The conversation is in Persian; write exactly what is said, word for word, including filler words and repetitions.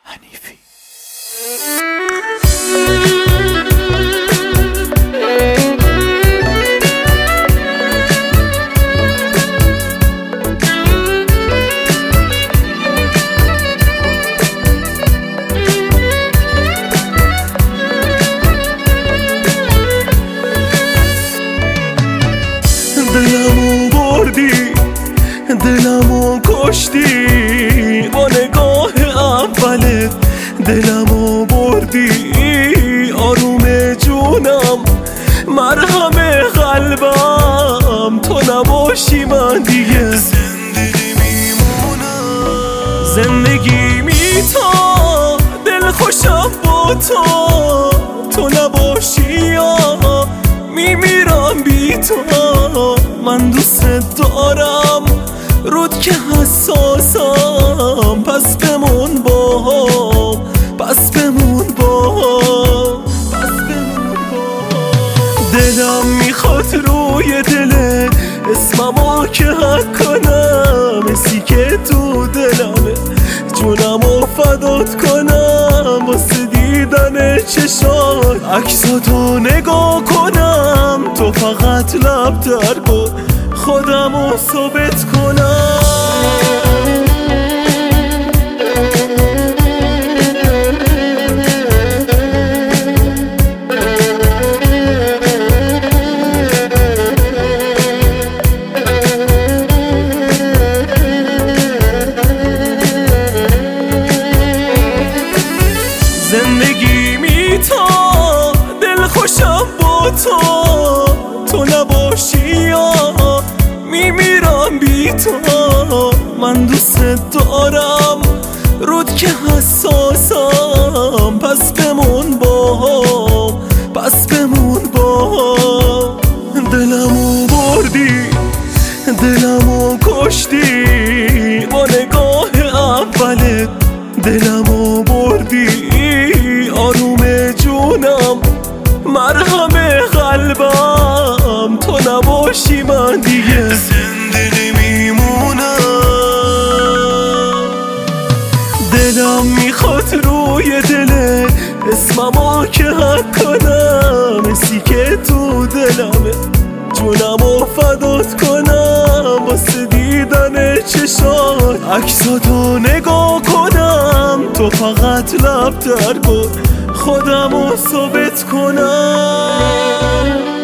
حنیفی. دلمو بردی، دلمو کشتی، با نگاه اولت دلمو بردی. آروم جونم، مرهم قلبم، تو نباشی من دیگه زندگی میمونم. زندگی میتا دل خوشم با تو، تو نباشی یا میمیرم بی تو. من دوست دارم رود که حساسم، پس بمون با هم، پس بمون با هم، پس بمون با هم. دلم میخواد روی دل اسممو که حک کنم، اسی که تو دلمه جونمو فدات کنم. واسه دیدن چشات عکساتو نگاه کنم، تو فقط لب در کن خودمو ثابت کنم. زندگی میتا دل خوشم با تو، تو نباشی یا میمیرم بی تو. من دوست دارم رود که حساسم، پس بمون با هم، پس بمون با هم. دلمو بردی، دلمو کشتی، با نگاه اولت دلمو بردی. آروم جونم، مرهم قلبم، تو نباشی من دیگه زنده نمیمونم. دلم میخواد روی دل اسممو که حک کنم، اسی که تو دلمه جونمو فدات کنم. واسه دیدن چشات عکساتو نگاه کنم، تو فقط لب در کن خودمو ثابت کنم.